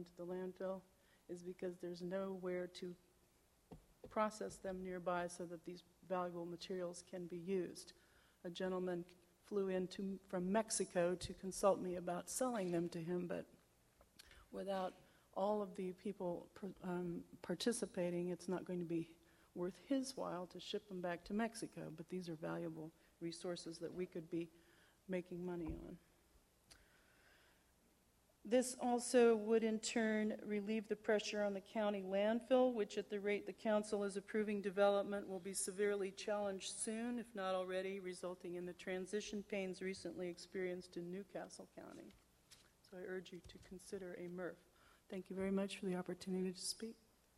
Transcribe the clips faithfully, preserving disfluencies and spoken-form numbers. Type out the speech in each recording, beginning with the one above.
into the landfill is because there's nowhere to process them nearby so that these valuable materials can be used. A gentleman flew in to, from Mexico to consult me about selling them to him, but without all of the people um, participating, it's not going to be worth his while to ship them back to Mexico. But these are valuable resources that we could be making money on. This also would in turn relieve the pressure on the county landfill, which at the rate the council is approving development will be severely challenged soon, if not already, resulting in the transition pains recently experienced in Newcastle County. So I urge you to consider a M R F. Thank you very much for the opportunity to speak.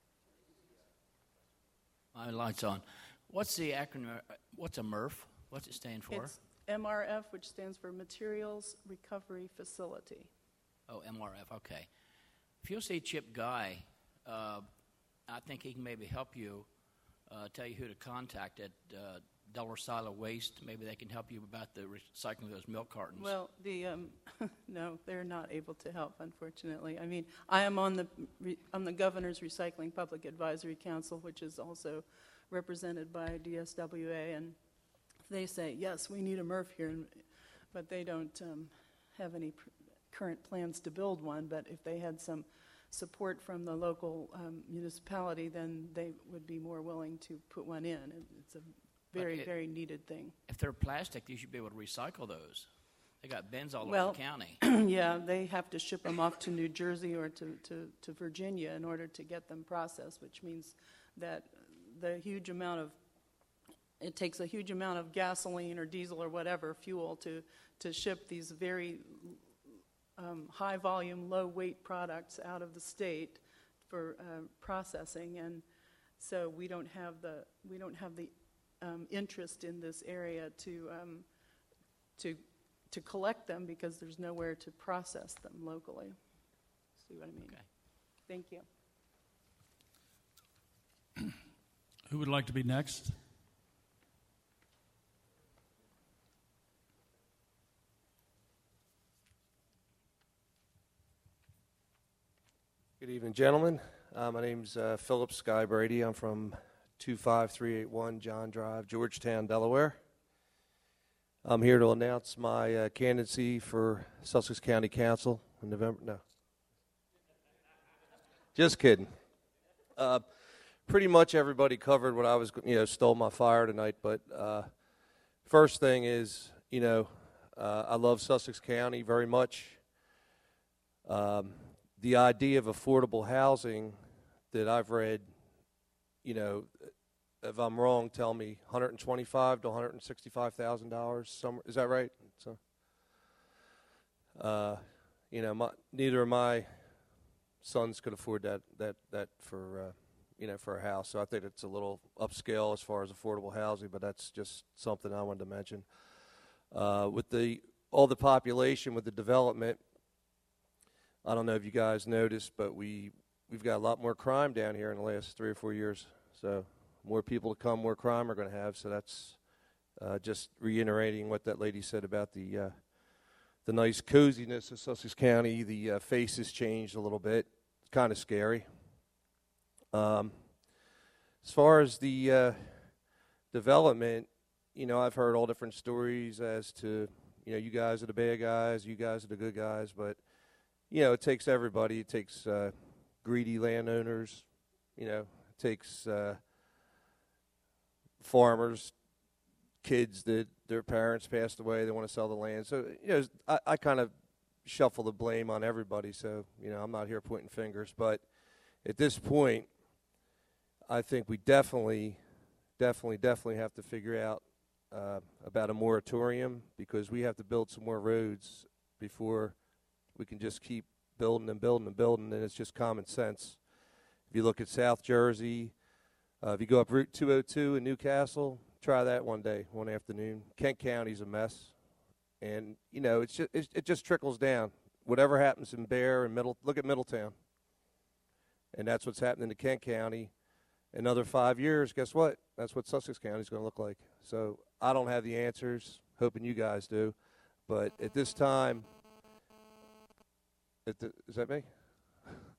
My light's on. What's the acronym? What's a M R F? What's it stand for? It's M R F, which stands for Materials Recovery Facility. Oh, M R F, okay. If you'll see Chip Guy, uh, I think he can maybe help you, uh, tell you who to contact at uh, Delaware Silo Waste. Maybe they can help you about the recycling of those milk cartons. Well, the um, no, they're not able to help, unfortunately. I mean, I am on the re- on the Governor's Recycling Public Advisory Council, which is also represented by D S W A, and they say, yes, we need a M R F here, and, but they don't um, have any pr- current plans to build one. But if they had some support from the local um, municipality, then they would be more willing to put one in. It's a very, it, very needed thing. If they're plastic, you should be able to recycle those. They got bins all well, over the county. Yeah, they have to ship them off to New Jersey or to, to, to Virginia in order to get them processed, which means that the huge amount of, it takes a huge amount of gasoline or diesel or whatever fuel to, to ship these very um, high volume, low weight products out of the state for uh, processing. And so we don't have the, we don't have the um, interest in this area to, um, to, to collect them because there's nowhere to process them locally. See what I mean? Okay. Thank you. Who would like to be next? Good evening, gentlemen. Uh, my name's uh, Philip Sky Brady. I'm from two five three eight one John Drive, Georgetown, Delaware. I'm here to announce my uh, candidacy for Sussex County Council in November. No. Just kidding. Uh, pretty much everybody covered what I was, you know, stole my fire tonight. But uh, first thing is, you know, uh, I love Sussex County very much. Um, the idea of affordable housing that I've read, you know, if I'm wrong, tell me, one hundred twenty-five thousand to one hundred sixty-five thousand dollars. Some, is that right? So, uh, you know, my, neither of my sons could afford that that that for uh, you know for a house. So I think it's a little upscale as far as affordable housing, but that's just something I wanted to mention. Uh, with the all the population, with the development, I don't know if you guys noticed, but we we've got a lot more crime down here in the last three or four years. So more people to come, more crime we're going to have. So that's uh, just reiterating what that lady said about the uh, the nice coziness of Sussex County. The uh, face has changed a little bit. It's kind of scary. Um, as far as the uh, development, you know, I've heard all different stories as to, you know, you guys are the bad guys, you guys are the good guys, but, you know, it takes everybody. It takes uh, greedy landowners, you know, it takes uh, farmers, kids that their parents passed away, they want to sell the land. So, you know, I, I kind of shuffle the blame on everybody. So, you know, I'm not here pointing fingers. But at this point, I think we definitely, definitely, definitely have to figure out uh, about a moratorium, because we have to build some more roads before we can just keep building and building and building, and it's just common sense. If you look at South Jersey, uh, if you go up Route two oh two in Newcastle, try that one day, one afternoon. Kent County's a mess, and you know it's just, it, it just trickles down. Whatever happens in Bear and Middle, look at Middletown, and that's what's happening to Kent County. Another five years, guess what? That's what Sussex County's going to look like. So I don't have the answers. Hoping you guys do, but at this time, at the, is that me?